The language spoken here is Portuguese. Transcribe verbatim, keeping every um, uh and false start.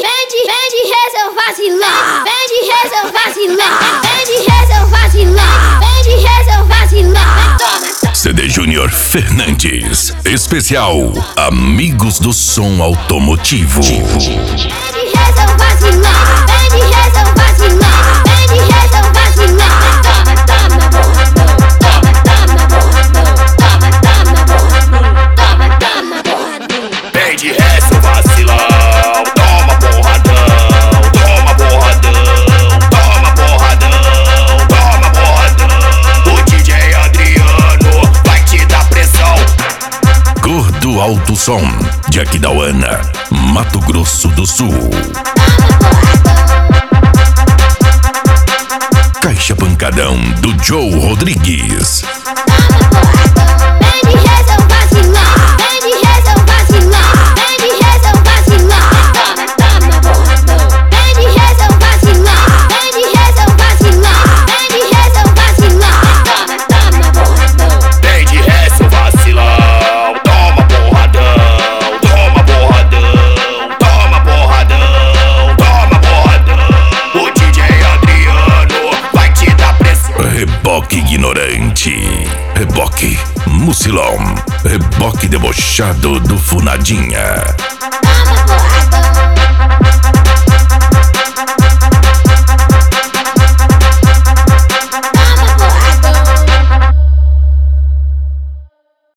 vem de, vem de rezo vacilar. Vem de rezo vacilar. Vem de rezo vacilar. Vem de rezo vacilar. Toma. C D Júnior Fernandes, especial Amigos do Som Automotivo. Vem de rezo vacilar. Vem de rezo vacilar. Vem de rezo vacilar. Toma, toma, borradão. Toma, toma, borradão. Toma, toma, borradão. Toma, toma, borradão. Vem de rezo vacilão. Toma borradão. Toma borradão. Toma borradão. Toma borradão. O D J Adriano vai te dar pressão. Gordo Alto Som, de Aquidauana, Mato Grosso do Sul. Caixa Pancadão do Joe Rodrigues. Vem de rezo vacilar. Vem de rezo vacilar. Vem de rezo vacilar. Toma, toma, borradão. Vem de rezo vacilar. Vem de rezo vacilar. Vem de rezo vacilar. Toma, toma, borradão. Vem de rezo vacilão. Toma borradão. Toma borradão. Toma borradão. Toma borradão. O D J Adriano vai te dar pressão. Reboque ignorante, reboque mucilão, reboque debochado do Funadinha.